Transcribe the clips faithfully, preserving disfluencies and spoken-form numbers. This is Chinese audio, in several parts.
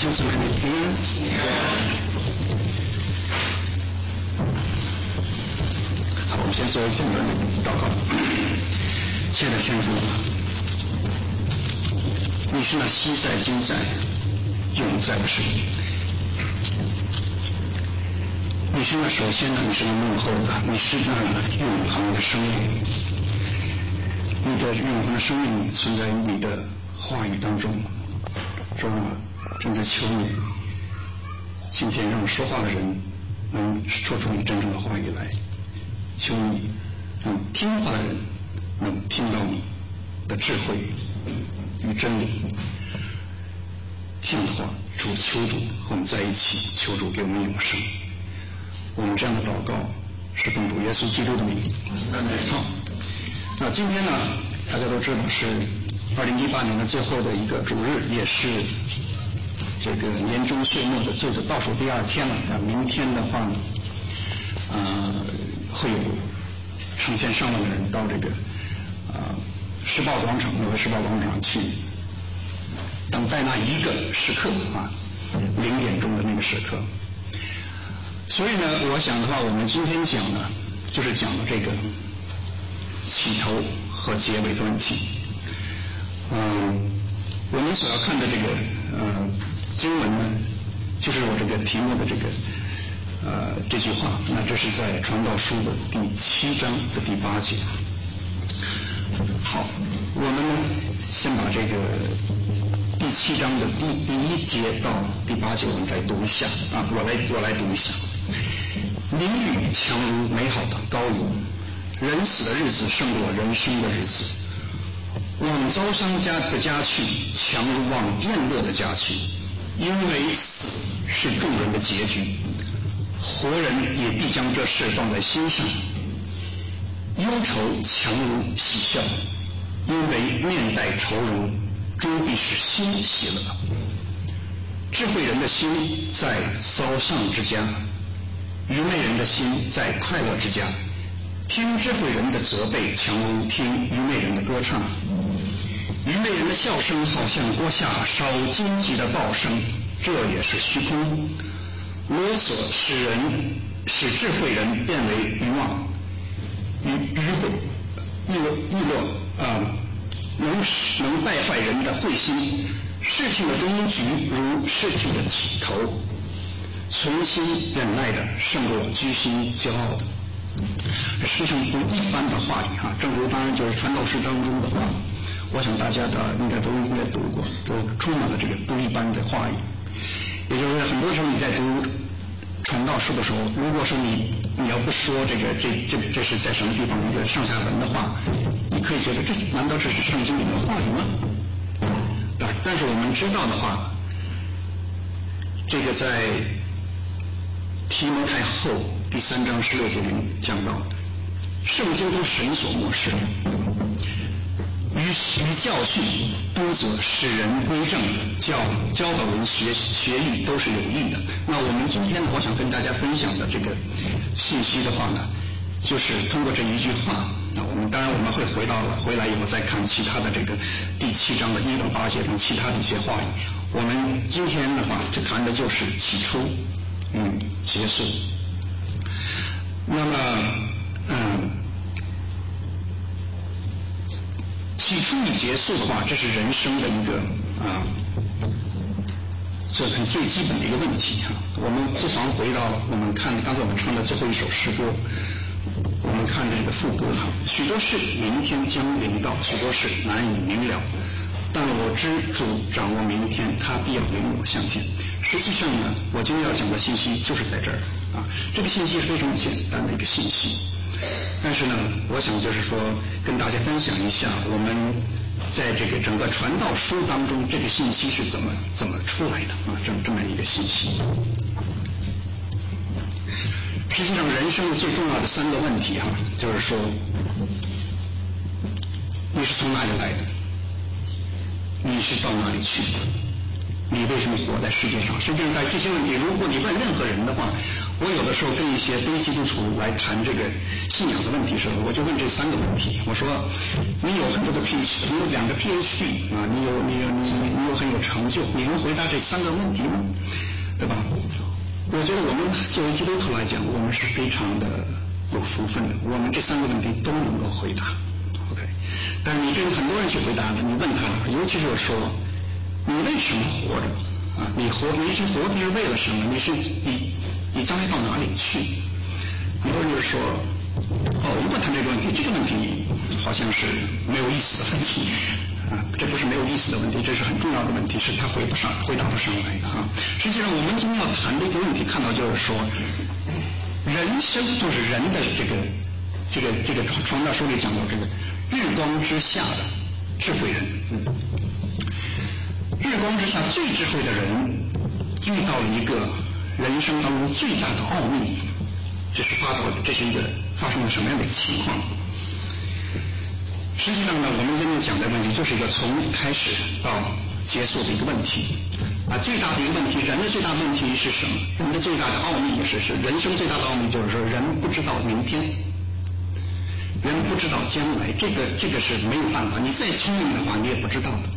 兄姊妹们平安。好，我们先做一个简单的祷告。亲爱的天父，你是那昔在、今在、永在的神。你是那首先的，你是那幕后的，你是那永恒的生命。你的永恒的生命存在于你的话语当中。主啊，正在求你，今天让说话的人能说出你真正的话语来。求你让听话的人能听到你的智慧与真理。这样的话，主求主和我们在一起，求主给我们永生。我们这样的祷告是奉主耶稣基督的名。好，那今天呢，大家都知道是二零一八年的最后的一个主日，也是这个年终岁末的最后倒数第二天了。那明天的话呢，呃，会有成千上万的人到这个呃时报广场，纽约时报广场去等待那一个时刻啊，零点钟的那个时刻。所以呢，我想的话，我们今天讲呢，就是讲的这个起头和结尾的问题。嗯，我们所要看的这个呃经文呢，就是我这个题目的这个呃这句话。那这是在传道书的第七章的第八节。好，我们先把这个第七章的第第一节到第八节我们再读一下啊，我来我来读一下。名誉强如美好的高楼，人死的日子胜过人生的日子。往遭伤家的家去，强如往宴乐的家去，因为死是众人的结局，活人也必将这事放在心上。忧愁强如喜笑，因为面带愁容，终必使心喜乐。智慧人的心在遭丧之家，愚昧人的心在快乐之家。听智慧人的责备，强如听愚昧人的歌唱。愚昧人的笑声好像锅下烧荆棘的爆声，这也是虚空。啰嗦使人使智慧人变为愚妄，愚愚慧易落易落啊，能能败坏人的慧心。事情的终局如事情的起头，存心忍耐的胜过居心骄傲的。这是非常不一般的话语哈，正如当然就是传道书当中的话，我想大家的应该都应该读过，都充满了这个不一般的话语。也就是很多时候你在读传道书的时候，如果说你你要不说这个这这这是在什么地方一个上下文的话，你可以觉得这难道这是圣经里的话语吗？但是我们知道的话，这个在提摩太后第三章十六节里讲到，圣经都神所默示，于于教训、督责、使人归正、教教导人学学艺都是有益的。那我们今天呢，我想跟大家分享的这个信息的话呢，就是通过这一句话。那我们当然我们会回到了回来以后再看其他的这个第七章的一到八节中其他的一些话语。我们今天的话就谈的就是起初嗯结束。那么嗯起初与结束的话，这是人生的一个啊这很最基本的一个问题哈。我们不妨回到我们看刚才我们唱的最后一首诗歌，我们看这个副歌哈，许多事明天将临到，许多事难以明了，但我知主掌握明天，他必要领我向前。实际上呢，我今天要讲的信息就是在这儿啊，这个信息是非常简单的一个信息，但是呢，我想就是说跟大家分享一下我们在这个整个传道书当中这个信息是怎么怎么出来的啊，这么这么一个信息。实际上人生最重要的三个问题哈、啊，就是说你是从哪里来的，你是到哪里去的，你为什么活在世界上？实际上，在这些问题，如果你问任何人的话，我有的时候跟一些非基督徒来谈这个信仰的问题时候，我就问这三个问题。我说，你有很多的 PhD， 你有两个 PhD 啊，你有你有你你有很有成就，你能回答这三个问题吗？对吧？我觉得我们作为基督徒来讲，我们是非常的有福分的，我们这三个问题都能够回答。OK， 但是你跟很多人去回答，你问他，尤其是说你为什么活着啊？你活你是活着是为了什么？你是你你将来到哪里去？很多人就是说，哦，如果谈这个问题，这个问题好像是没有意思的问题啊，这不是没有意思的问题，这是很重要的问题，是他回不上回答不上来的啊。实际上，我们今天要谈的一个问题，看到就是说，人生就是人的这个这个这个传道书里讲到这个日光之下的智慧人，嗯，日光之下最智慧的人遇到了一个人生当中最大的奥秘，这是发到这是一个发生了什么样的情况？实际上呢，我们今天讲的问题就是一个从开始到结束的一个问题啊。最大的一个问题，人的最大的问题是什么？人的最大的奥秘是是人生最大的奥秘就是说，人不知道明天，人不知道将来，这个这个是没有办法，你再聪明的话，你也不知道的。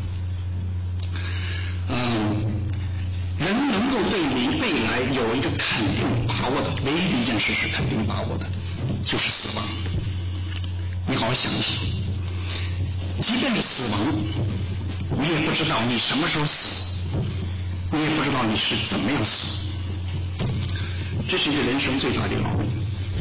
嗯，人能够对你未来有一个肯定把握的唯一的一件事是肯定把握的，就是死亡。你好好想一想，即便是死亡，你也不知道你什么时候死，你也不知道你是怎么样死，这是一个人生最大的奥秘。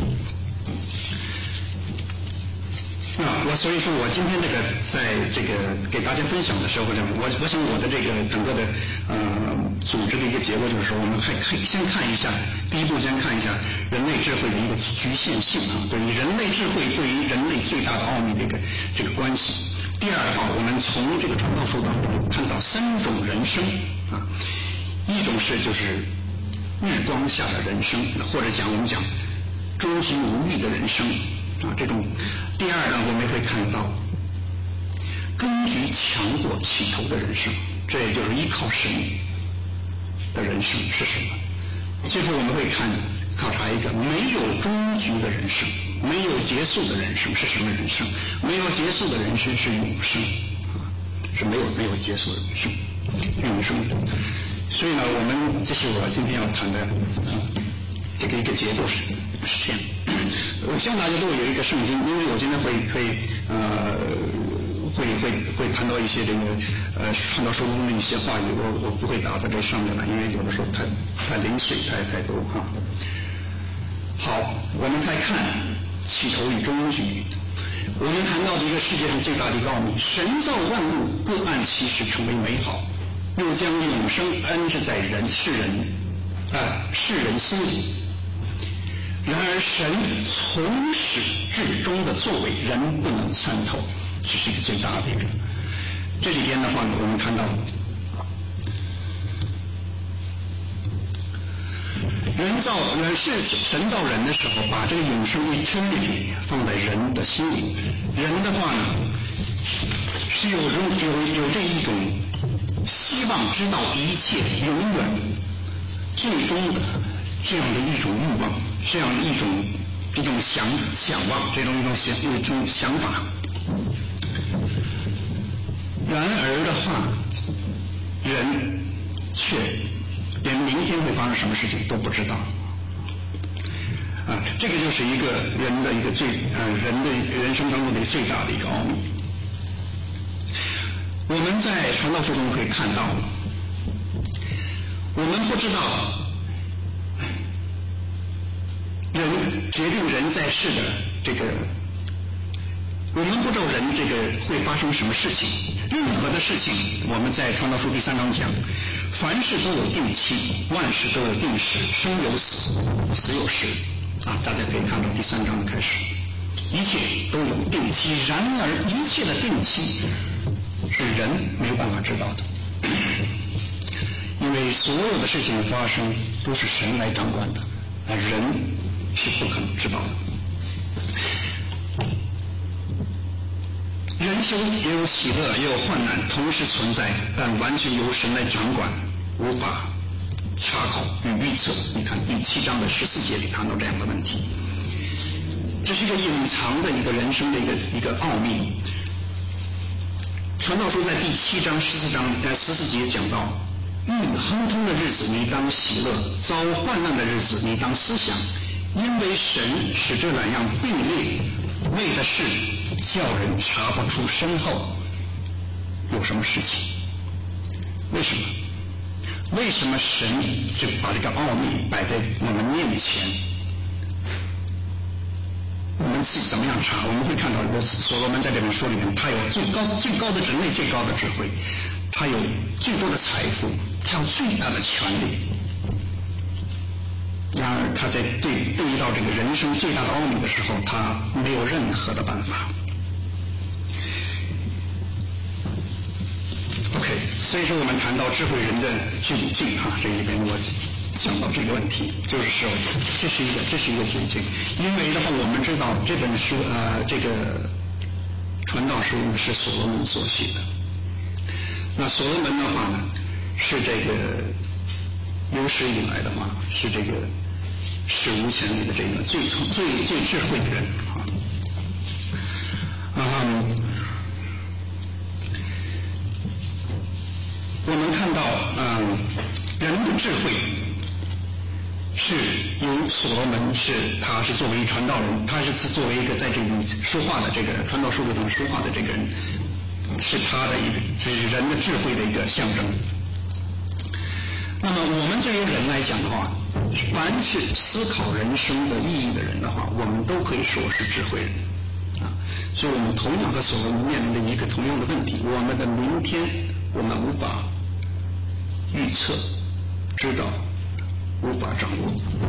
啊，我所以说我今天这个在这个给大家分享的时候呢，我我想我的这个整个的呃组织的一个结构就是说，我们还可以先看一下，第一步先看一下人类智慧的一个局限性啊，对于人类智慧对于人类最大的奥秘这个这个关系。第二的话，我们从这个传道书当中看到三种人生啊，一种是就是日光下的人生，或者讲我们讲中心无欲的人生。啊，这种第二呢，我们会看到终局强过起头的人生，这也就是依靠神的人生是什么？最后我们会看考察一个没有终局的人生，没有结束的人生是什么人生？没有结束的人生是永生啊，是没有没有结束的人生，永生。所以呢，我们这是我今天要谈的啊，这个一个结构是是这样。我希望大家都有一个圣经，因为我今天会可以呃会会会谈到一些这个呃传道书中的一些话语，我我不会打在这上面了，因为有的时候太太零碎，太太多哈。好，我们再看起头与终局。我们谈到的一个世界上最大的一个奥秘，神造万物各按其时成为美好，又将永生安置在人世人啊世人心里。然而神从始至终的作为，人不能参透，这是一个最大的一个。这里边的话呢，我们看到人造人是神造人的时候，把这个永生 eternity 放在人的心里。人的话呢，是有有有有这一种希望知道一切永远最终的这样的一种欲望，这样一种一种想想望，这种一种想一种想法。然而的话，人却连明天会发生什么事情都不知道啊，这个就是一个人的一个最呃人的人生当中的最大的一个奥秘。我们在传道书中可以看到，我们不知道人决定人在世的这个，我们不知道人这个会发生什么事情。任何的事情，我们在传道书第三章讲，凡事都有定期，万事都有定时，生有死，死有时啊，大家可以看到第三章的开始，一切都有定期。然而一切的定期是人没有办法知道的，因为所有的事情发生都是神来掌管的，而人是不可能知道的。人生也有喜乐，也有患难，同时存在，但完全由神来掌管。 无法查考与预测。你看第七章的十四节里谈到这样的问题，这是一个隐藏的一个人生的一个一个奥秘。传道书在第七章十四章呃十四节讲到，遇亨通的日子你当喜乐，遭患难的日子你当思想，因为神使这两样并列，为的是叫人查不出身后有什么事情。为什么？为什么神就把这个奥秘摆在我们面前？我们是怎么样查？我们会看到所罗门在这本书里面，他有最高最高的人类最高的智慧，他有最多的财富，他有最大的权利。然而他在对对于到这个人生最大的奥秘的时候，他没有任何的办法。OK， 所以说我们谈到智慧人的窘境哈，这里边我讲到这个问题，就是说这是一个这是一个窘境。因为的话，我们知道这本书呃这个传道书是所罗门所写的。那所罗门的话呢，是这个有史以来的话是这个史无前例的这个最最最智慧的人啊。嗯。我们看到，嗯，人的智慧是由所罗门是，他是作为传道人，他是作为一个在这里说话的这个传道书里头说话的这个人，是他的一个是人的智慧的一个象征。那么我们这些人来讲的话，凡是思考人生的意义的人的话，我们都可以说是智慧人啊。所以我们同样和所罗门面临的一个同样的问题，我们的明天我们无法预测、知道、无法掌握。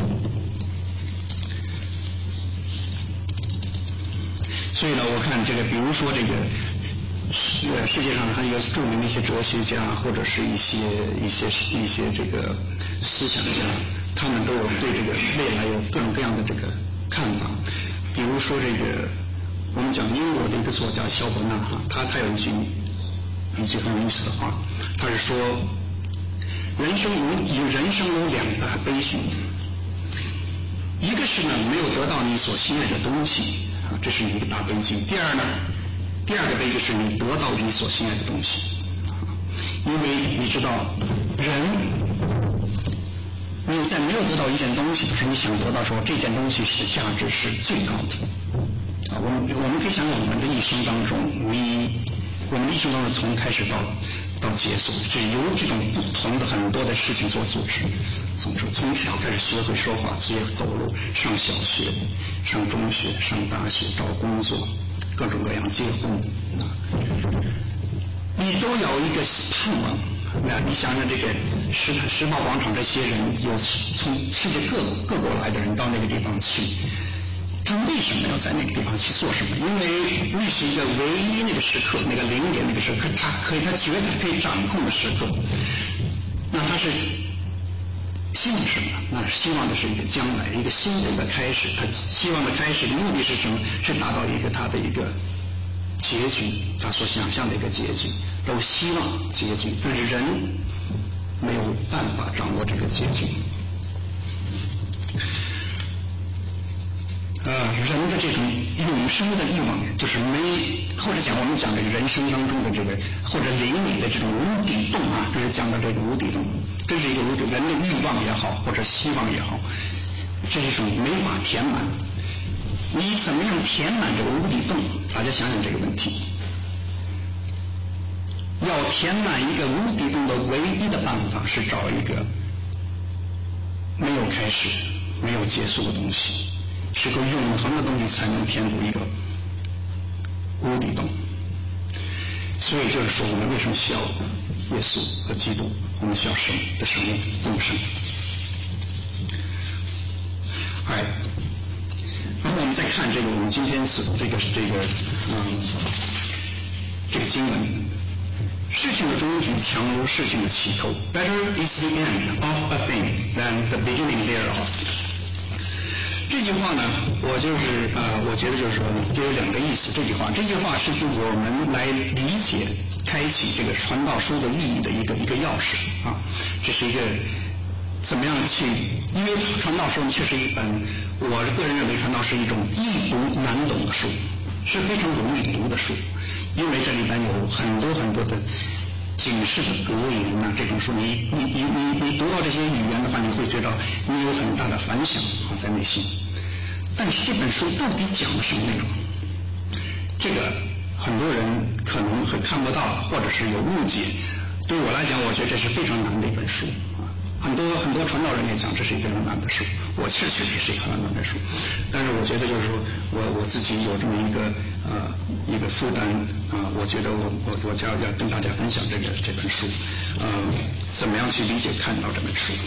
所以呢，我看这个，比如说这个世世界上还有著名的一些哲学家，或者是一些一些一些这个思想家，他们都有对这个未来有各种各样的这个看法。比如说这个，我们讲英国的一个作家肖伯纳哈，他他有一句一句很有意思的话，他是说。人生有人生有两大悲剧，一个是呢没有得到你所心爱的东西啊，这是一个大悲剧。第二呢，第二个悲剧是你得到你所心爱的东西，因为你知道人，你在没有得到一件东西的时候，你想得到说这件东西是价值是最高的啊。我们我们可以想想我们的一生当中，你我们的一生当中从开始到。到结束是由这种不同的很多的事情所组织，从从小开始学会说话、学会走路，上小学、上中学、上大学、找工作，各种各样结婚，你都有一个盼望。那你想想这个时时报广场这些人，有从世界各各国来的人到那个地方去。他为什么要在那个地方去做什么？因为那是一个唯一那个时刻，那个零点那个时刻，他可以，他绝对可以掌控的时刻。那他是希望什么？那希望的是一个将来，一个新的一个开始。他希望的开始的目的是什么？是达到一个他的一个结局，他所想象的一个结局，都希望结局，但是人没有办法掌握这个结局。呃，人的这种永生的欲望，就是没，或者讲我们讲这个人生当中的这个，或者灵里的这种无底洞啊，就是讲到这个无底洞，这是一个无底，人的欲望也好，或者希望也好，这是一种没法填满。你怎么样填满这个无底洞？大家想想这个问题。要填满一个无底洞的唯一的办法是找一个没有开始、没有结束的东西。是个永恒的东西才能填补一个无底洞，所以就是说，我们为什么需要耶稣和基督？我们需要神的生命永生。哎，然后我们再看这个，我们今天是这个这个嗯这个经文，事情的终局强如事情的起头。Better is the end of a thing than the beginning thereof。这句话呢，我就是呃，我觉得就是说，就有两个意思。这句话，这句话是就是我们来理解、开启这个传道书的意义的一个一个钥匙啊，这是一个怎么样去？因为传道书确实一本，我个人认为传道是一种易读难懂的书，是非常容易读的书，因为这里边有很多很多的警示的格言啊，这种书你你你你你读到这些语言的话，你会觉得你有很大的反响啊在内心。但是这本书到底讲了什么内容？这个很多人可能会看不到，或者是有误解。对我来讲，我觉得这是非常难的一本书啊。很多很多传道人也讲这是一个非常难的书，我确实也是一个很难的书。但是我觉得就是说我我自己有这么一个呃一个负担啊、呃，我觉得我我我就要要跟大家分享这个这本书，呃，怎么样去理解看到这本书。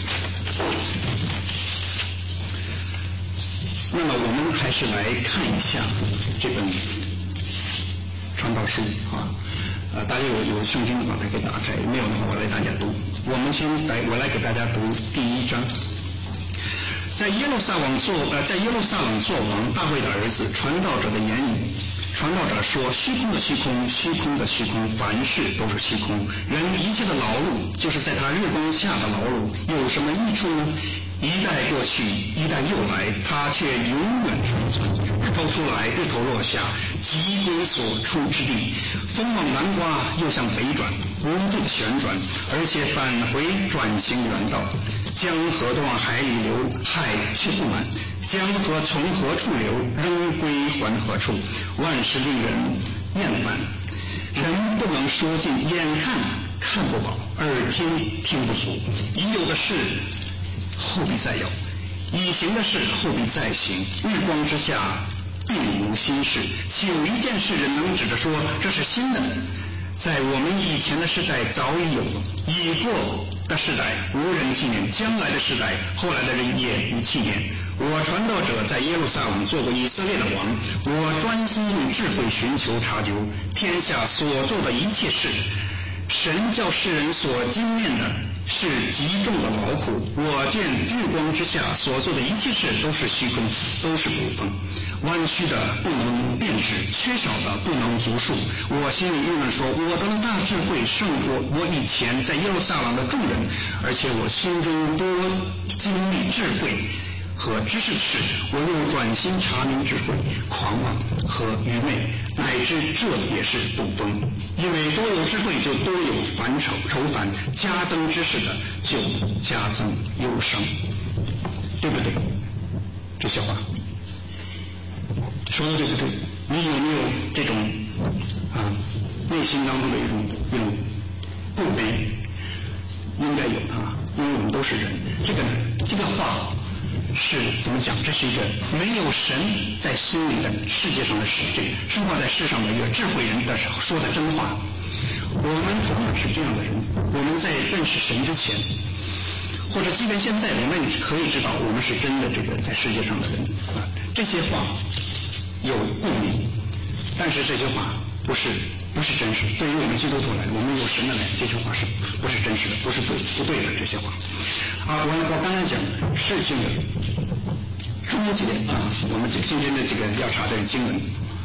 那么我们还是来看一下这本传道书啊，呃，大家有有圣经的话，可以打开；没有的话，我来大家读。我们先来，我来给大家读第一章。在耶路撒冷做呃，在耶路撒冷做王，大卫的儿子，传道者的言语。传道者说：虚空的虚空，虚空的虚空，凡事都是虚空。人一切的劳碌，就是在他日光下的劳碌，有什么益处呢？一代过去，一代又来，他却永远长存。日头出来，日头落下，即归所处之地。风往南刮，又向北转，无度的旋转，而且返回转行原道。江河都往海里流，海却不满。江河从何处流，仍归还何处。万事令人厌烦，人不能说尽，眼看看不饱，耳听听不足。已有的事后必再有，已行的事后必再行。日光之下并无新事，岂有一件事人能指着说这是新的？在我们以前的世代早已有，已过的世代无人纪念，将来的世代后来的人也不纪念。我传道者在耶路撒冷做过以色列的王，我专心用智慧寻求查究天下所做的一切事。神叫世人所经验的是极重的劳苦，我见日光之下所做的一切事都是虚空，都是捕风，弯曲的不能辨识，缺少的不能足数。我心里郁闷说，我的大智慧胜过我以前在耶路撒冷的众人，而且我心中多经历智慧和知识的事，我又转心查明智慧、狂妄和愚昧，乃至这也是捕风。因为多有智慧，就多有烦愁愁烦；加增知识的，就加增忧伤，对不对？这小话说的对不对？你有没有这种啊内心当中的一种一种不卑？应该有啊，因为我们都是人。这个这个话是怎么讲？这是一个没有神在心里的世界上的世这个生活在世上的一个智慧人的说的真话。我们同样是这样的人，我们在认识神之前，或者即便现在，我们可以知道我们是真的这个在世界上的人啊。这些话有共鸣，但是这些话不是不是真实。对于我们基督徒来，我们有神的来，这些话是不是真实的？不是对不对的这些话啊！我我刚才讲事情的终结啊，我们今天的这个要查的经文，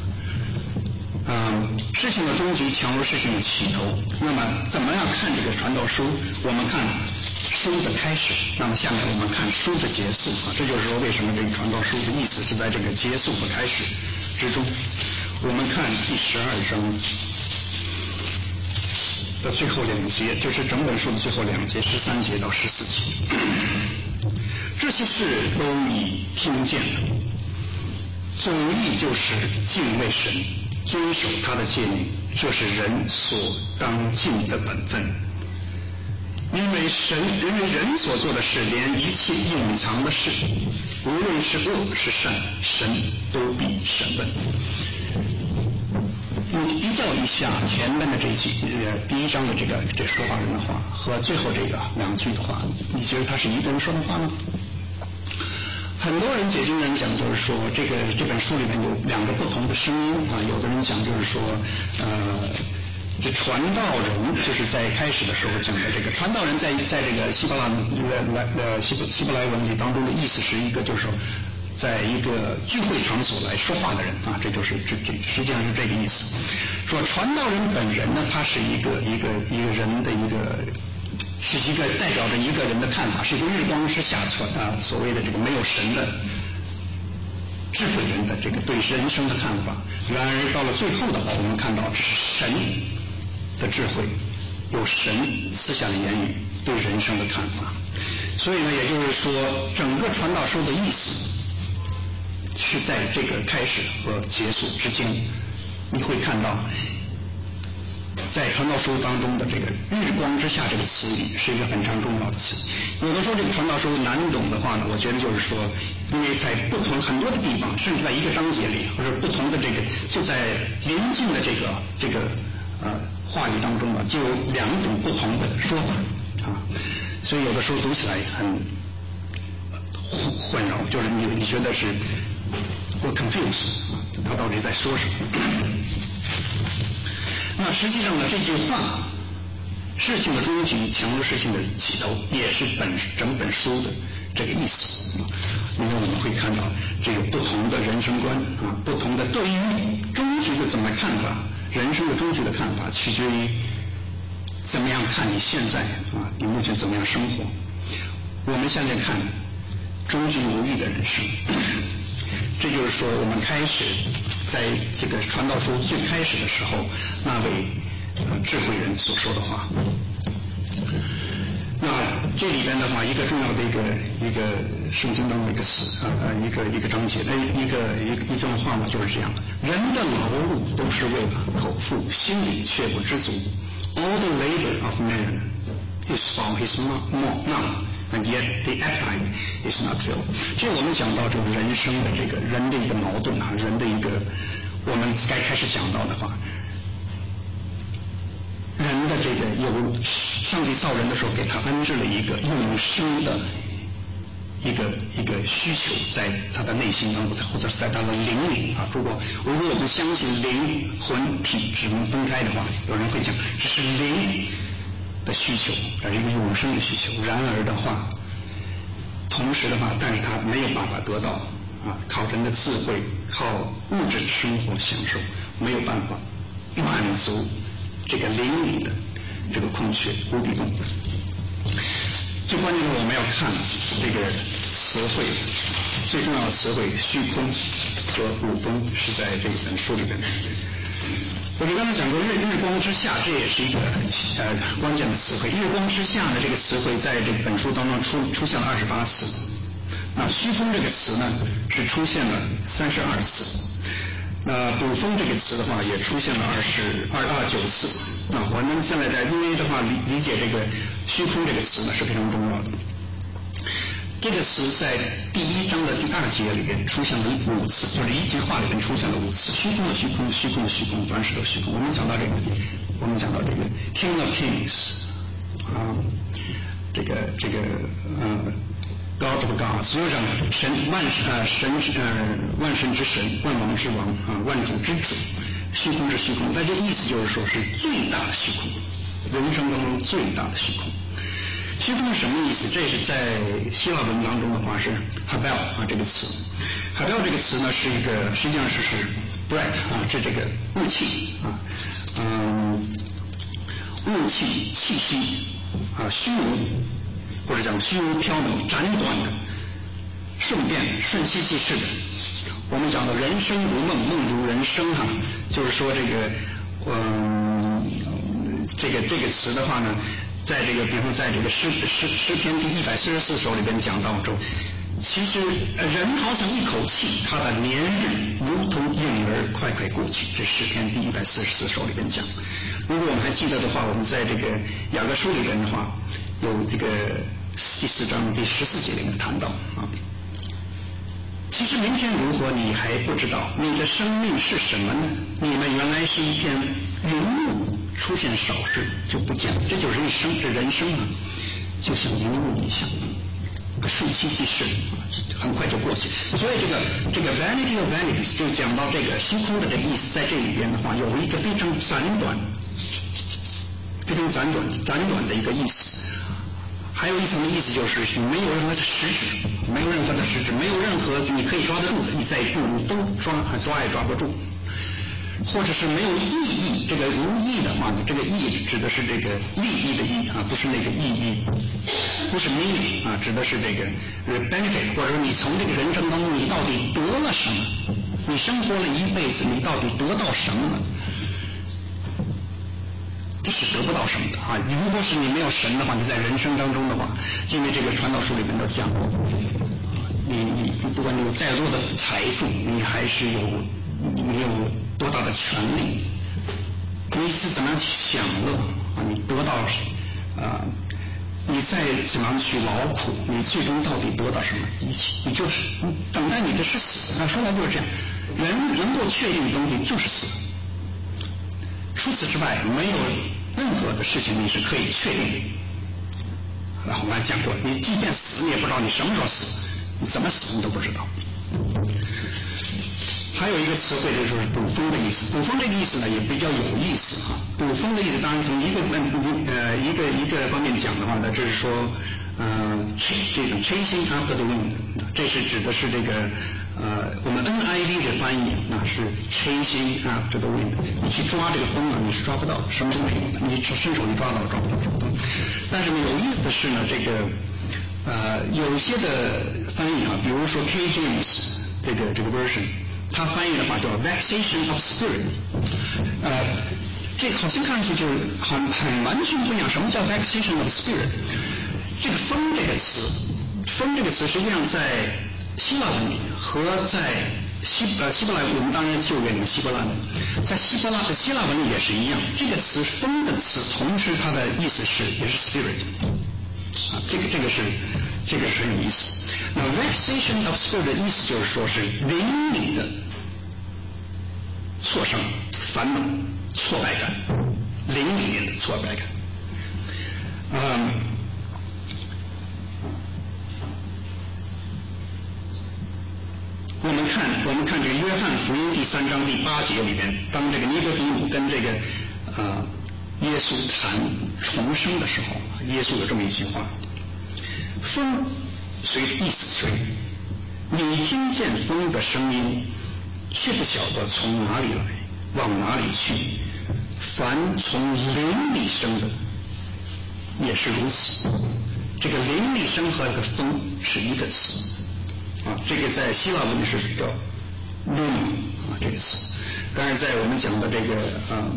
嗯，事情的终局强如事情的起头。那么怎么样看这个传道书？我们看书的开始，那么下面我们看书的结束啊。这就是说为什么这个传道书的意思是在这个结束和开始之中。我们看第十二章的最后两节，这是整本书的最后两节，十三节到十四节。这些事都已听见了，总意就是敬畏神，遵守他的诫命，这是人所当尽的本分。因为神，因为人所做的事，连一切隐藏的事，无论是恶是善，神都必审问。你比较一下前面的这句呃第一章的这个这说话人的话和最后这个两句的话，你觉得他是一个人说的话吗？很多人解经人讲，就是说这个这本书里面有两个不同的声音啊。有的人讲就是说，呃，这传道人就是在开始的时候讲的这个传道人在在这个希伯来来呃希伯希伯来文里当中的意思是一个就是说，在一个聚会场所来说话的人啊，这就是这这实际上是这个意思。说传道人本人呢，他是一个一个一个人的一个是一个代表着一个人的看法，是一个日光之下传啊所谓的这个没有神的智慧人的这个对人生的看法。然而到了最后的话，我们看到这是神的智慧，有神思想的言语对人生的看法。所以呢，也就是说，整个传道书的意思是在这个开始和结束之间，你会看到在传道书当中的这个日光之下这个词语是一个非常重要的词。有的时候这个传道书难懂的话呢，我觉得就是说，因为在不同很多的地方，甚至在一个章节里，或者不同的这个就在临近的这个这个呃话语当中啊，就有两种不同的说法啊，所以有的时候读起来很混淆，就是你你觉得是我 confuse 啊，他到底在说什么？那实际上呢，这句话事情的终局强如事情的起头，也是本整本书的这个意思。因为我们会看到这个不同的人生观啊，不同的对于终局的怎么看法，人生的终局的看法，取决于怎么样看你现在啊，你目前怎么样生活。我们现在看终局无益的人生，这就是说我们开始在这个传道书最开始的时候，那位、呃、智慧人所说的话。那这里边的话，一个重要的一个一个圣经当中的一个词啊呃一个一个章节，哎一个一一段话呢就是这样的：人的劳碌都是为了口腹，心里却不知足。All the labor of man is for his mouth.And yet the appetite is not filled. 这我们讲到这个人生的这个人的一个矛盾啊，人的一个我们该开始讲到的话，人的这个有上帝造人的时候给他安置了一个永生的一个一个需求在他的内心当中，或者是在他的灵里啊。如果如果我们相信灵魂体只能分开的话，有人会讲这是灵的需求，这是一个永生的需求。然而的话，同时的话，但是他没有办法得到啊，靠人的智慧，靠物质生活享受，没有办法满足这个灵里的这个空缺无底洞。最关键的我们要看这个词汇，最重要的词汇虚空和五风是在这本书里边。我们刚才讲过日日光之下，这也是一个呃关键的词汇。日光之下的这个词汇在这本书当中出出现了二十八次，那虚空这个词呢是出现了三十二次，那补风这个词的话也出现了二十二二九次。那我们现在在因为的话理理解这个虚空这个词呢是非常重要的。这个词在第一章的第二节里边出现了五次，就是一句话里边出现了五次。虚空的虚空，虚空的虚空，凡事都虚空。我们讲到这个，我们讲到这个 King of Kings 啊，这个这个呃 God of Gods， 实际上神万呃神呃万神之神，万王之王啊，万主之主，虚空之虚空。但这意思就是说是最大的虚空，人生当中最大的虚空。虚空是什么意思？这是在希腊文当中的话是 habel 啊这个词。habel 这个词呢是一个实际上是是 breath 啊，这这个雾气啊，嗯，雾气气息啊，虚无或者讲虚无缥缈、辗短的、顺便瞬息即逝的。我们讲的人生如梦，梦如人生哈、啊，就是说这个嗯，这个这个词的话呢。在这个，比如在这个诗诗诗篇第一百四十四首里边讲到中，其实人好像一口气，他的年日如同影儿快快过去。这诗篇第一百四十四首里边讲。如果我们还记得的话，我们在这个雅各书里边的话，有这个第四章第十四节里面谈到啊。其实明天如何你还不知道，你的生命是什么呢？你们原来是一片云雾，出现少时就不见了，这就是一生，这人生啊，就像云雾一样，瞬息即逝，很快就过去。所以这个这个 vanity of vanities 就讲到这个虚空的这个意思，在这里边的话，有一个非常暂短、非常暂短、暂短的一个意思。还有一层的意思就是没有任何的实质，没有任何的实质，没有任何你可以抓得住的，你再不风抓抓也抓不住。 或者是没有意义，这个无意的话呢，这个意指的是这个利益的意啊，不是那个意义，不是 meaning 啊，指的是这个 benefit， 或者说你从这个人生当中你到底得了什么？你生活了一辈子，你到底得到什么了？这是得不到什么的啊！如果是你没有神的话，你在人生当中的话，因为这个传道书里面都讲过，你你不管你有再多的财富，你还是有你有多大的权利，你是怎么样去享乐啊？你得到啊，你再怎么样去劳苦，你最终到底得到什么？你你就是你等待你的是死啊！说来就是这样，人能够确定的东西就是死。除此之外，没有任何的事情你是可以确定的。然后我们还讲过，你即便死，你也不知道你什么时候死，你怎么死你都不知道。还有一个词汇就是捕风的意思，捕风这个意思呢也比较有意思哈。捕风的意思当然从一个呃一个一个方面讲的话呢，这是说呃这种 chasing after the wind， 这是指的是这个呃我们 N I V 的翻译那是 chasing after the wind， 你去抓这个风啊，你是抓不到什么东西，你伸手一抓到抓不到抓不到。但是呢有意思的是呢，这个呃有一些的翻译啊，比如说 K James 这个这个 version。他翻译的话叫 vexation of spirit， 呃，这好像看上去就是很很完全不一样。什么叫 vexation of spirit？ 这个风这个词，风这个词实际上在希腊文里和在希呃希伯来文，我们当然就用希伯来文，在希伯来的希腊文里也是一样。这个词风的词，同时它的意思是也是 spirit。啊，这个这个是这个是很有意思。那 vexation of spirit 的意思就是说是灵里的挫伤、烦恼、挫败感，灵里面的挫败感。嗯，我们看我们看这个约翰福音第三章第八节里面，当这个尼哥底母跟这个呃。耶稣谈重生的时候，耶稣有这么一句话：风随意思吹，你听见风的声音，却不晓得从哪里来，往哪里去。凡从灵里生的，也是如此。这个灵里生和这个风是一个词啊，这个在希腊文里是叫 pneuma 啊这个词，当然在我们讲的这个啊。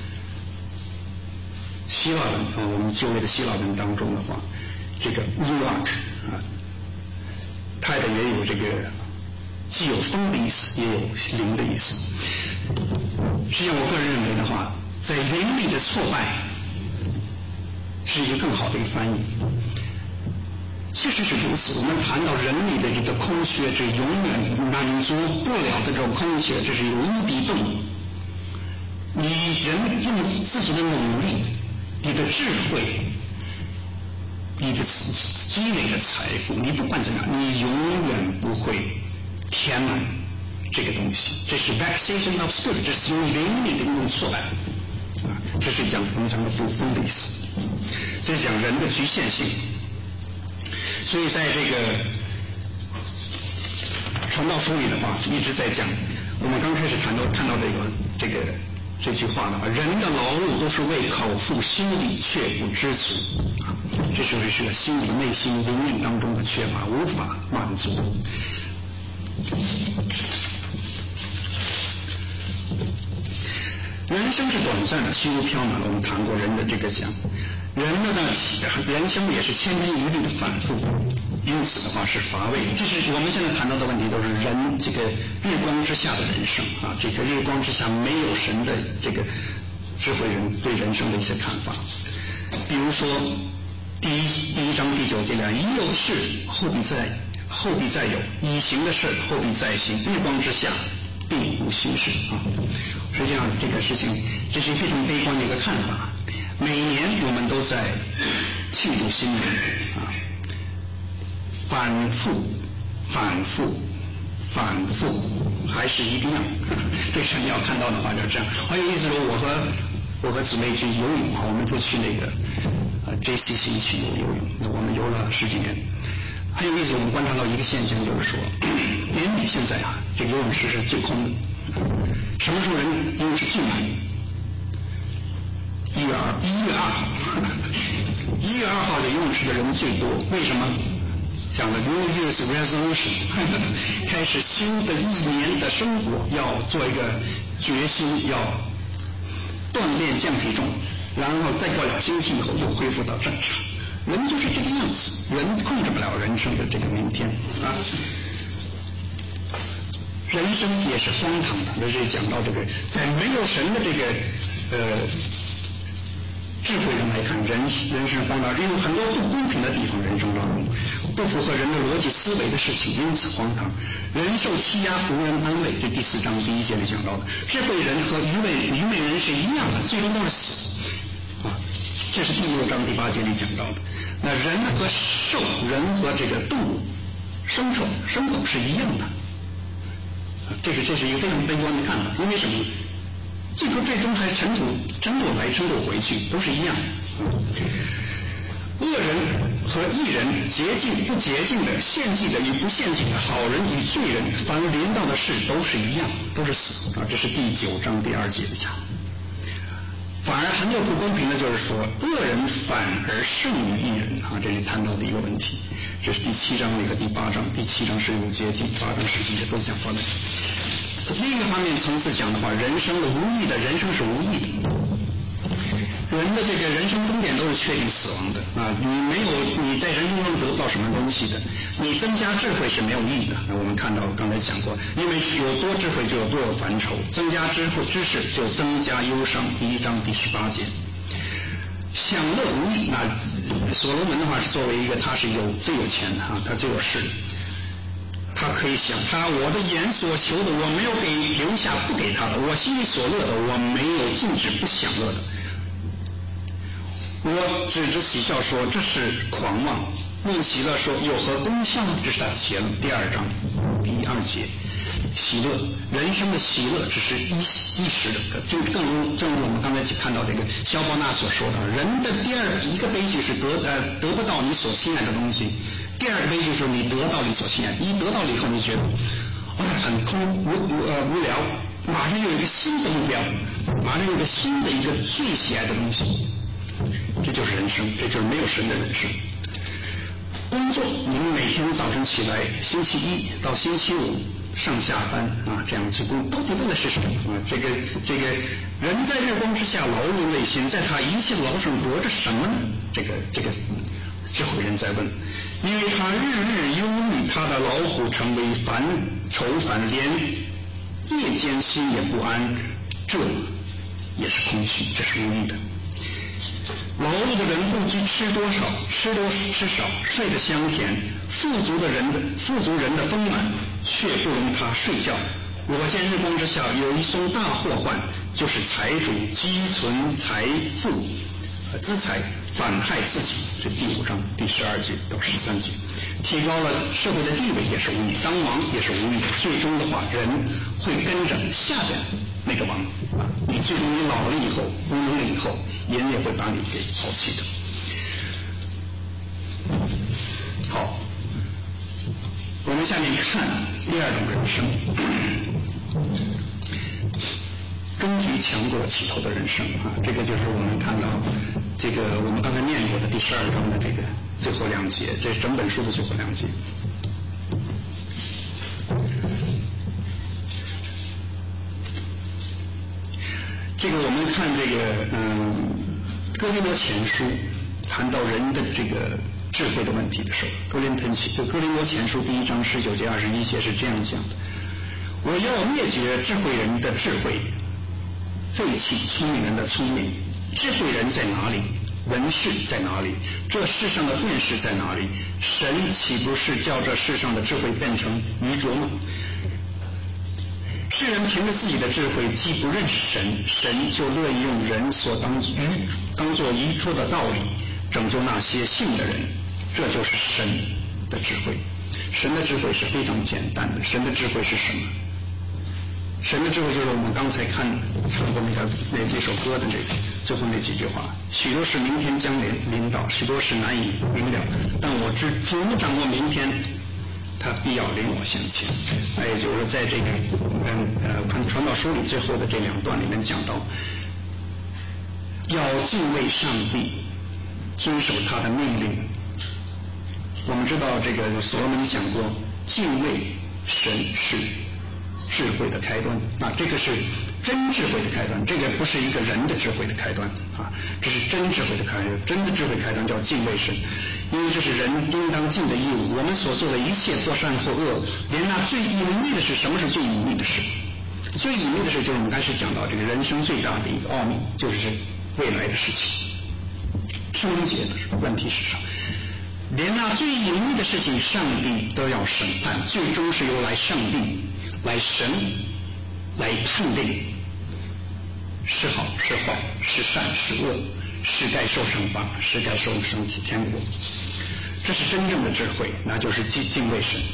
希腊文啊，我们就业的希腊文当中的话，这个 ruach 啊，它的也有这个既有风的意思，也有灵的意思。实际上，我个人认为的话，在灵里的挫败是一个更好的一个翻译。确实是如此。我们谈到人里的这个空缺，这永远满足不了的这种空缺，这是有无底洞。你人用自己的努力。你的智慧，你的积累的财富，你不管怎样，你永远不会填满这个东西。这是 vexation of spirit， 这是用灵里的一种挫败啊，这是讲我们讲的捕风的意思，这是讲人的局限性。所以在这个传道书里的话，一直在讲。我们刚开始谈到看到这个这个。这句话的话，人的劳碌都是为口腹，心里却不知足啊！这就是是心理、内心、灵命当中的缺乏，无法满足。人生是短暂的，虚无缥缈。我们谈过人的这个讲，人的呢，人生也是千篇一律的反复，因此的话是乏味。这是我们现在谈到的问题，都是人这个日光之下的人生啊，这个日光之下没有神的这个智慧人对人生的一些看法。比如说第一第一章第九节里，已有事后必再后必再有，已行的事后必再行，日光之下并无新事啊。实际上这个事情，这是非常悲观的一个看法。每年我们都在庆祝新年啊，反复反复反复还是一定要对神要看到的话就这样。还有意思说，我和我和姊妹去游泳啊，我们就去那个呃 J C C 去游游泳，那我们游了十几年。很有意思，我们观察到一个现象，就是说年底现在啊，这个游泳池是最空的什么时候人因为是最满？一月二一月二号，一月二号的游泳池的人最多，为什么？讲了 New Year's Resolution， 开始新的一年的生活，要做一个决心，要锻炼降体重，然后再过两星期以后又恢复到正常。人就是这个样子，人控制不了人生的这个明天啊。人生也是荒唐的，那这讲到这个，在没有神的这个呃智慧人来看，人人生荒唐，有很多不公平的地方，人生当中不符合人的逻辑思维的事情，因此荒唐。人受欺压，无人安慰，这第四章第一节里讲到的。智慧人和愚昧愚昧人是一样的，最终都是死啊。这是第六章第八节里讲到的。那人和兽，人和这个动物、牲畜、牲口是一样的。这是这是一个非常悲观的看法，因为什么？最终最终还尘土尘土来尘土回去，都是一样的。恶人和义人，洁净不洁净的，献祭的与不献祭的，好人与罪人，凡临到的事都是一样，都是死啊！这是第九章第二节的讲。反而很有不公平的就是说，恶人反而胜于义人啊！这里谈到的一个问题，这是第七章里和第八章，第七章十六节，第八章十几节都讲到的。另一个方面层次讲的话，人生的无意的，人生是无意的。人的这个人生终点都是确定死亡的啊！你没有你在人生中得不到什么东西的，你增加智慧是没有意义的。那我们看到刚才讲过，因为有多智慧就有多有烦愁，增加智慧知识就增加忧伤。第一章第十八节，享乐无益。那所罗门的话是作为一个他是有最有钱的啊，他最有势的。他可以想，他我的眼所求的我没有给留下不给他的，我心里所乐的我没有禁止不享乐的。我指着喜笑说这是狂妄，用喜乐说有何功效？这是他结论。第二章第二节，喜乐，人生的喜乐只是一一时的，就更如正如我们刚才看到这个萧伯纳所说的，人的第二一个悲剧是得呃得不到你所心爱的东西，第二个悲剧是你得到你所心爱，一得到了以后你觉得哎很空无无呃无聊，马上又有一个新的目标，马上有一个新的一个最喜爱的东西。这就是人生，这就是没有神的人生。工作，你们每天早晨起来，星期一到星期五上下班啊，这样去工，到底为了是什么啊？这个这个人在日光之下劳碌累心，在他一切劳上得着什么呢？这个这个智慧人在问，因为他日日忧虑，他的劳苦成为烦愁烦，连夜间心也不安，这也是空虚，这是无益的。劳碌的人不知吃多少，吃多吃少，睡得香甜；富足的人的富足人的丰满，却不容他睡觉。我见日光之下有一宗大祸患，就是财主积存财富、资财，反害自己。这第五章第十二节到十三节，提高了社会的地位也是无益，当王也是无益的。最终的话，人会跟着下边那个王啊，你最终你老了以后，无能了以后，人也会把你给抛弃的。好，我们下面看第二种人生，终局强过起头的人生啊，这个就是我们看到这个我们刚才念过的第十二章的这个最后两节，这是整本书的最后两节。这个我们看这个嗯哥林多前书谈到人的这个智慧的问题的时候，哥林多前哥林多前书第一章十九节二十一节是这样讲的：我要灭绝智慧人的智慧，废弃聪明人的聪明。智慧人在哪里？文士在哪里？这世上的辨识在哪里？神岂不是叫这世上的智慧变成愚拙吗？世人凭着自己的智慧既不认识神，神就乐意用人所当愚当作愚拙的道理拯救那些信的人，这就是神的智慧。神的智慧是非常简单的。神的智慧是什么？神的智慧就是我们刚才看唱过那个那几首歌的这个最后那几句话，许多事明天将临临到，许多事难以明了，但我知主掌握明天， 他必要领我向前。那也就是在这个嗯呃传传道书里最后的这两段里面讲到，要敬畏上帝，遵守他的命令。我们知道这个所罗门讲过，敬畏神是智慧的开端啊，这个是真智慧的开端，这个不是一个人的智慧的开端啊，这是真智慧的开端。真的智慧开端叫敬畏神，因为这是人应当尽的义务。我们所做的一切或善或恶，连那最隐秘的是什么是最隐秘的事？最隐秘的事就是我们开始讲到这个人生最大的一个奥秘，就是未来的事情，终结的问题是什么？连那最隐秘的事情，上帝都要审判，最终是由来上帝来审来判定是好是坏，是善是恶，是该受惩罚，是该受升起天国。这是真正的智慧，那就是敬敬畏神。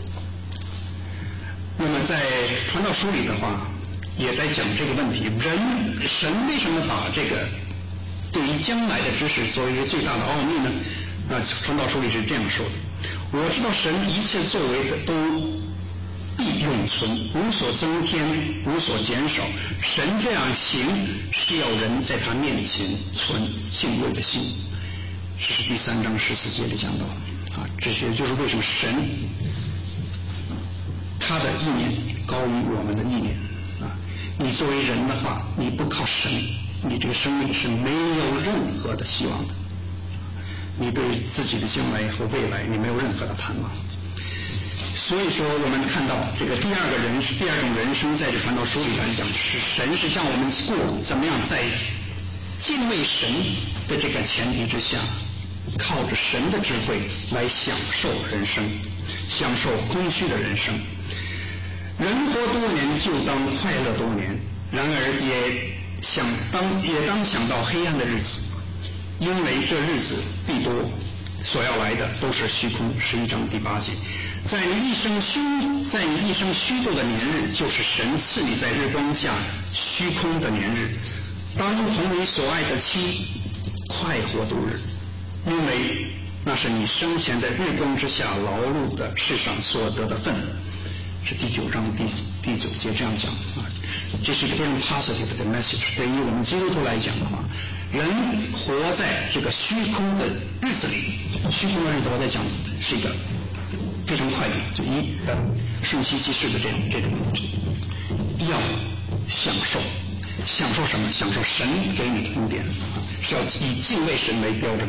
那么在传道书里的话也在讲这个问题，人神为什么把这个对于将来的知识作为一个最大的奥秘呢？那传道书里是这样说的：我知道神一切作为的都必永存，无所增添，无所减少。神这样行，是要人在他面前存敬畏的心。这是第三章十四节里讲到啊，这些就是为什么神他的意念高于我们的意念啊。你作为人的话，你不靠神，你这个生命是没有任何的希望的。你对自己的将来和未来，你没有任何的盼望。所以说，我们看到这个第二个人，第二种人生，在这传道书里来讲，是神是让我们过怎么样在敬畏神的这个前提之下，靠着神的智慧来享受人生，享受空虚的人生。人活多年，就当快乐多年；然而也想当也当想到黑暗的日子。因为这日子必多，所要来的都是虚空。十一章第八节，在你一生虚，在你一生虚度的年日，就是神赐你在日光下虚空的年日。当同你所爱的妻快活度日，因为那是你生前在日光之下劳碌的世上所得的份。是第九章第第九节这样讲啊，这是一个非常 positive 的 message。对于我们基督徒来讲的话，人活在这个虚空的日子里，虚空的日子我在讲是一个非常快的，就一呃瞬息即逝的这种这种要享受，享受什么？享受神给你的恩典，是要以敬畏神为标准。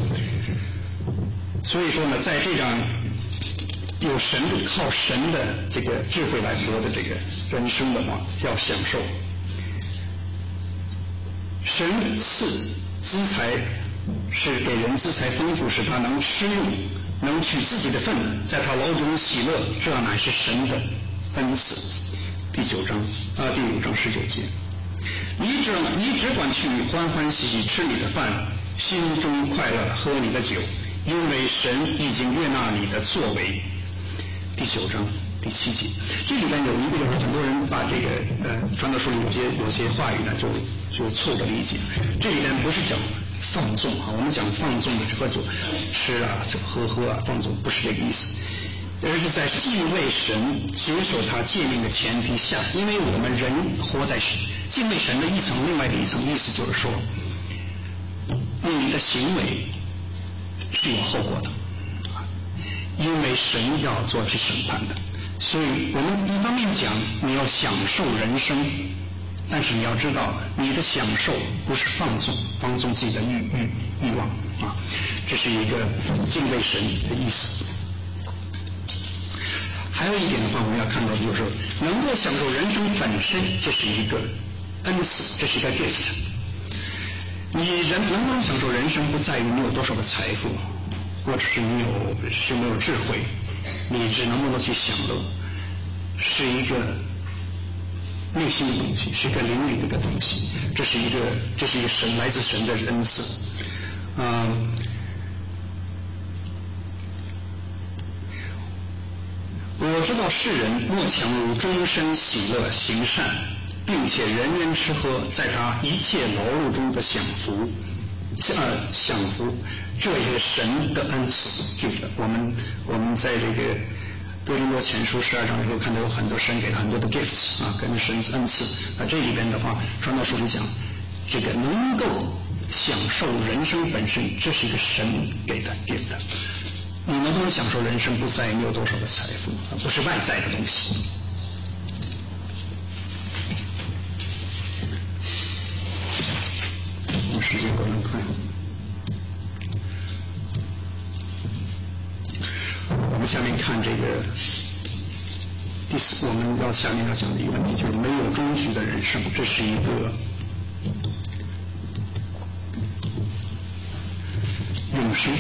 所以说呢，在这样有神的靠神的这个智慧来活的这个人生的话，要享受神赐资财，是给人资财丰富，使他能吃用，能取自己的份，在他牢中喜乐，这乃是神的恩赐。第九章啊，第五章十九节，你只你只管去欢欢喜喜吃你的饭，心中快乐，喝你的酒，因为神已经悦纳你的作为。第九章第七节，这里边有一个就是很多人把这个呃传道书里有些有些话语呢就就错的理解，这里边不是讲放纵啊，我们讲放纵的喝酒吃啊喝喝啊放纵，不是这个意思，而是在敬畏神接受他诫命的前提下，因为我们人活在敬畏神的一层，另外的一层意思就是说，你的行为是有后果的，因为神要做去审判的。所以我们一方面讲你要享受人生，但是你要知道你的享受不是放纵放纵自己的欲欲欲望啊，这是一个敬畏神的意思。还有一点的话，我们要看到的就是能够享受人生本身，这是一个恩赐，这是一个 gift。 你人能不能享受人生，不在于你有多少的财富，或者是你有是没有智慧，你只能不能去享乐，是一个内心的东西，是一个灵里的一个东西，这是一个这是一个神来自神的恩赐。嗯，我知道世人莫强如终身喜乐行善，并且人人吃喝，在他一切劳碌中的享福，呃，享福，这也是神的恩赐。就是我们我们在这个哥林多前书十二章里头看到有很多神给他很多的 gifts 啊，跟神恩赐。那这里边的话，传道书里讲，这个能够享受人生本身，这是一个神给的 gift。你能不能享受人生，不在于你有多少的财富，不是外在的东西。我们时间过得很快。我们下面看这个第四，我们要下面要讲的一个问题，就是没有终局的人生，这是一个永生。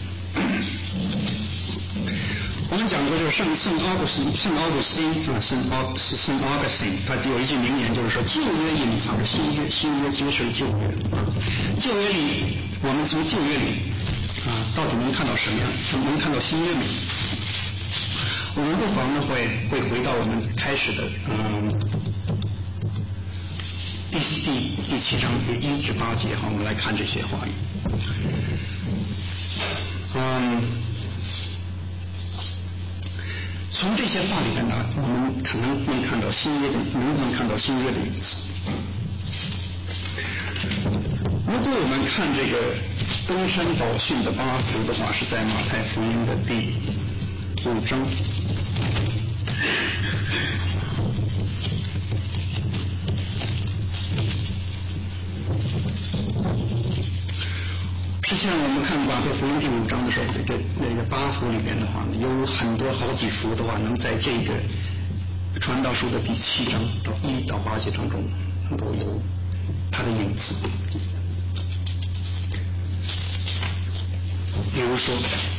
我们讲过，就是圣圣奥古斯圣奥古斯丁啊，圣奥圣奥古斯丁，他有一句名言，就是说旧约隐藏着新约，新约揭示旧约啊。旧约里，我们从旧约里啊，到底能看到什么样？能看到新约里？我们不妨呢会会回到我们开始的嗯第第第七章第一至八节哈，我们来看这些话语。嗯，从这些话里面呢，我们可能能看到新约的，能不能看到新约的影子？如果我们看这个登山宝训的八福的话，是在马太福音的第五章。实际上，我们看马太福音第五章的时候，这个那个八福里面的话，有很多好几福的话，能在这个传道书的第七章到一到八节当中都有它的影子。比如说，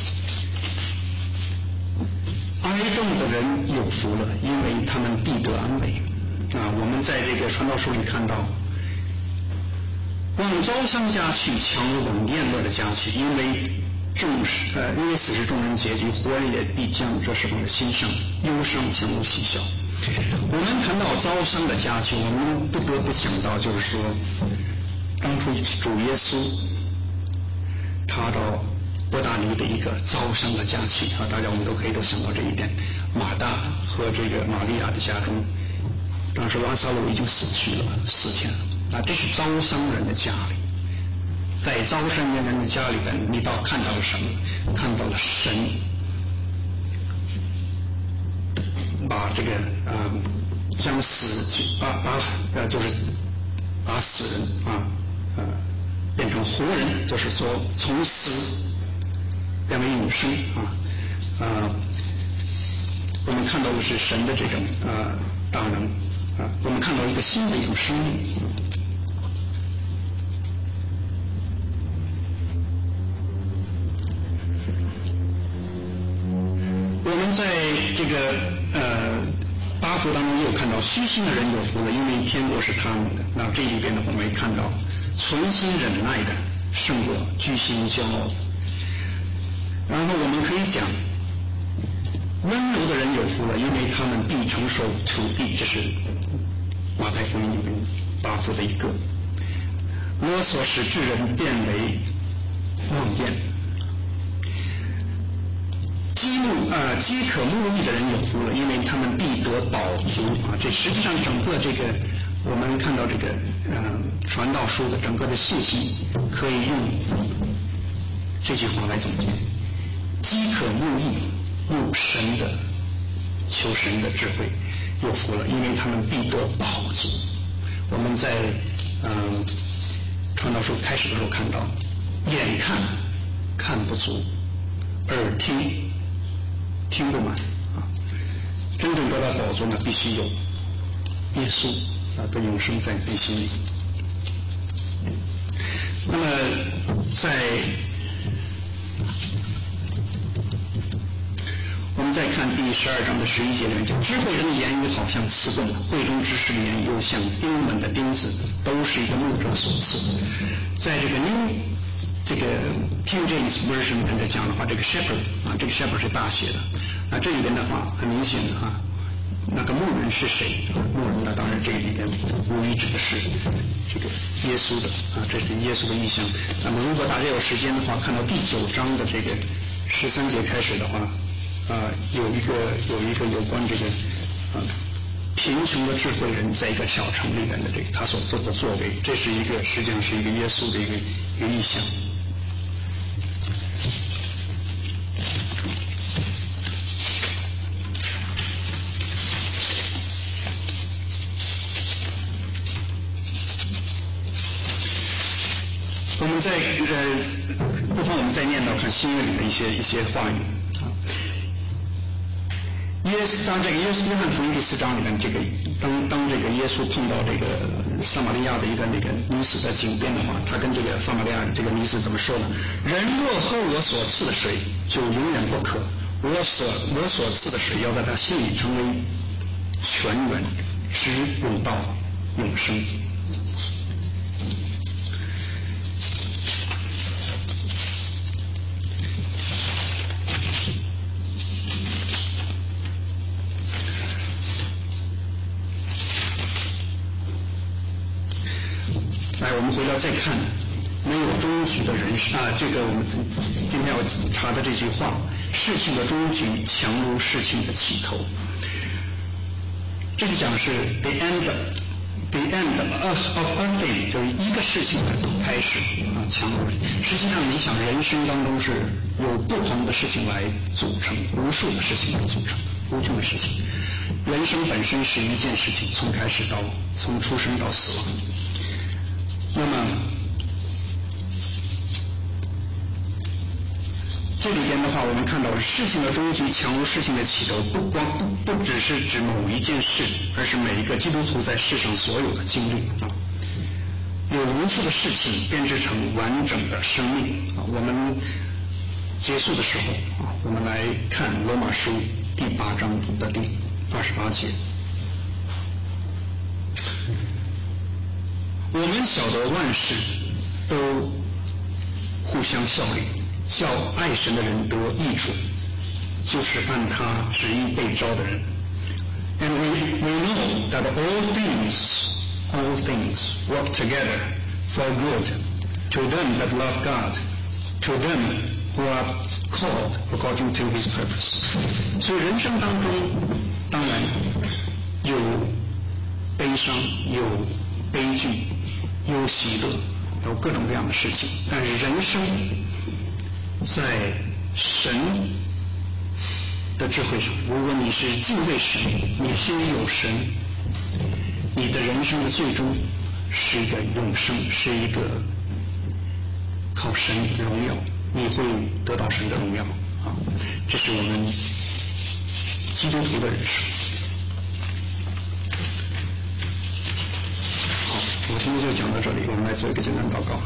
哀痛的人有福了，因为他们必得安慰。啊，我们在这个传道书里看到，往遭伤家去，强往宴乐的家去，因为众是呃，因为死是众人结局，活人也必将这什么的心上忧伤强如喜笑。我们谈到遭伤的家去，我们不得不想到，就是说，当初主耶稣他到伯大尼的一个遭伤的家去啊，大家我们都可以都想到这一点。马大和这个玛利亚的家中，当时拉撒路已经死去了四天了啊，这是遭伤人的家里。在遭伤人的家里边，你倒看到了什么？看到了神把这个啊、呃、将死把把呃就是把死人啊呃变成活人，就是说从死变为永生啊啊、呃，我们看到的是神的这种啊、呃、大能啊，我们看到一个新的一种生命。我们在这个呃八福当中也有看到虚心的人有福了，因为天国是他们的。那这里边呢，我们也看到存心忍耐的胜过居心骄傲的。然后我们可以讲温柔的人有福了，因为他们必承受土地，这是马太福音里面八福的一个。啰嗦使智人变为妄言。饥慕呃饥渴慕义的人有福了，因为他们必得饱足啊！这实际上整个这个我们看到这个呃传道书的整个的信息，可以用这句话来总结：饥渴慕义，慕神的，求神的智慧，有福了，因为他们必得饱足。我们在嗯、呃、传道书开始的时候看到，眼看看不足，耳听听不满啊！真正得到宝座呢，必须有耶稣啊的永生在内心里。那么在我们再看第十二章的十一节里面讲，智慧人的言语好像刺棍，会中知识的言语又像钉门的钉子，都是一个牧者所赐。在这个 New 这个 King James Version 里面在讲的话，这个 shepherd 啊，这个 shepherd 是大写的。那这里边的话，很明显的啊，那个牧人是谁？牧人呢，当然这里边无疑指的是这个耶稣的啊，这是耶稣的意象。那么如果大家有时间的话，看到第九章的这个十三节开始的话， 啊、呃、有一个有一个有关这个啊、呃、贫穷的智慧人在一个小城里面的这个他所做的作为，这是一个实际上是一个耶稣的一个一个意象。我们在呃，不妨我们再念到看新约里的一些一些话语啊。耶稣当这个耶稣约翰福音第四章里面，这个当当这个耶稣碰到这个撒玛利亚的一个那个女子在井边的话，他跟这个撒玛利亚这个女子怎么说呢？人若喝我所赐的水，就永远不渴；我所我所赐的水，要在他心里成为泉源，直涌到永生。来，我们回到再看没有终局的人生啊，这个我们今天要查的这句话，事情的终局强如事情的起头。这个讲是 the end the end of of a thing， 就是一个事情的开始啊，强如。实际上你想，人生当中是有不同的事情来组成，无数的事情来组成，无穷的事情。人生本身是一件事情，从开始到从出生到死亡。那么这里边的话，我们看到事情的终局强如事情的起头，不光不不只是指某一件事，而是每一个基督徒在世上所有的经历啊，有无数的事情编织成完整的生命啊。我们结束的时候啊，我们来看罗马书第八章的第二十八节。我们晓得万事都互相效力，叫爱神的人得益处，就是按他旨意被招的人。And we, we know that all things, all things work together for good to them that love God, to them who are called according to His purpose. 所以人生当中当然有悲伤，有悲剧，有喜乐，有各种各样的事情，但是人生在神的智慧上，如果你是敬畏神，你心里有神，你的人生的最终是一个永生，是一个靠神的荣耀，你会得到神的荣耀啊！这是我们基督徒的人生。我今天就讲到这里，我们来做一个简单祷告。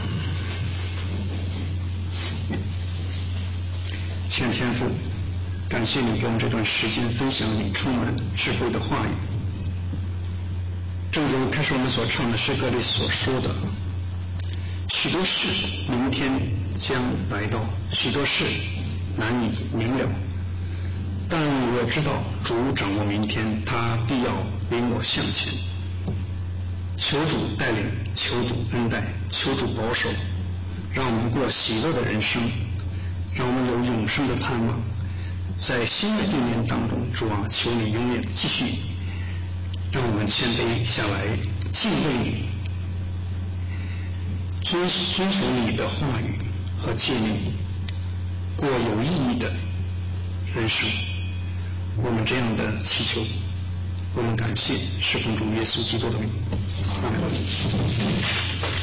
亲爱的天父，感谢你给我们这段时间分享你充满智慧的话语。正如开始我们所唱的诗歌里所说的，许多事明天将来到，许多事难以明了，但我知道主掌握明天，他必要领我向前。求主带领，求主恩待，求主保守，让我们过喜乐的人生，让我们有永生的盼望。在新的一年当中，主啊，求你永远继续让我们谦卑下来，敬畏你，遵遵守你的话语和诫命，过有意义的人生。我们这样的祈求，我们感谢，是奉主耶稣基督的名。阿门。